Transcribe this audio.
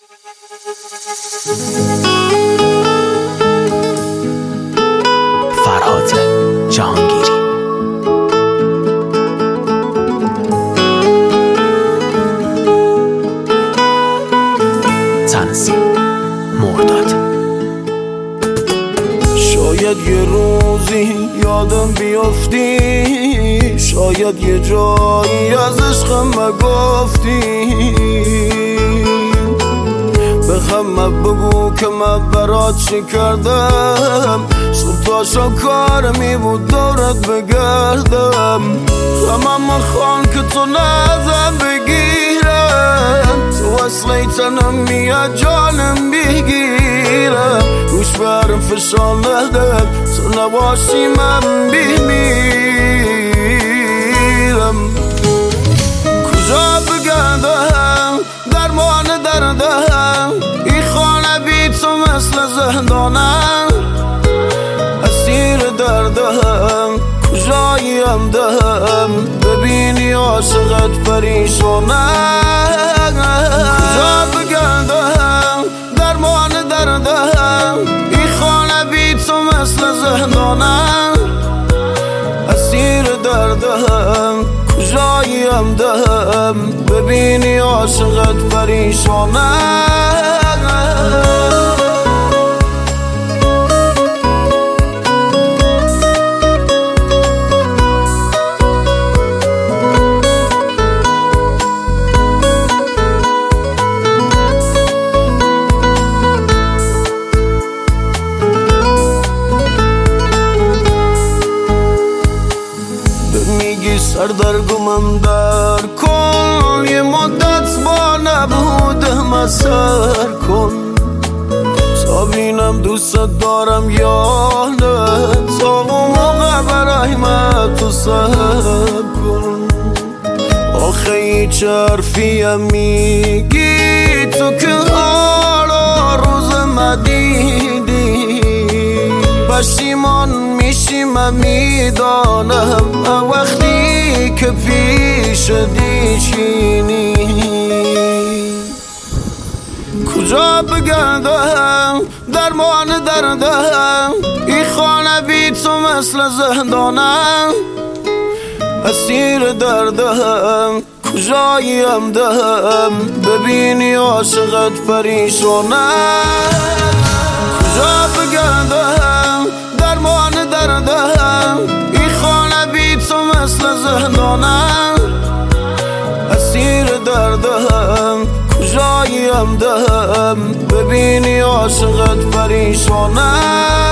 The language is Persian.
فرهاد جهانگیری. تنظیم مرداد. شاید یه روزی یادم بیافتی، شاید یه جایی از عشقم مگفتی، به همه بگو که من برات چی کردم، صبحاشا کارمی بود دورت بگردم، همه خان که تو نزم بگیرم، تو اصلی تنم میاد جانم بگیرم، گوش برم فشار ندم، تو نباشی من بمیرم. کجا بگردم درمان دردم، این خانه بی تو مثل زندانم، اسیر دردم کجاییم دهم، ببینی عاشقت پریشانم. کجا بگردم درمان دردم، این خانه بی تو مثل زندانم، اسیر دردم کجاییم دهم، ببینی عاشقت پریشانم. سردرگمم در کن، یه مدت با نبودم سر کن، تا بینم دوست دارم یا نه، تا اون موقع برای من تو صبر کن. آخه هیچ حرفیم میگی تو که حالا روز مدیدی، پشیمان میشی من میدانم، وقتی که پیش دیشینی. کجا بگردم درمان دردم، این خانه بی تو مثل زندانم، اسیر دردم کجاییم دهم، ببینی عاشقت پریشانم. کجا بگردم درمان دردم، این خانه بی تو مثل زندانم، اسیر دردم کجاییم دهم، ببینی عاشقت پریشانم.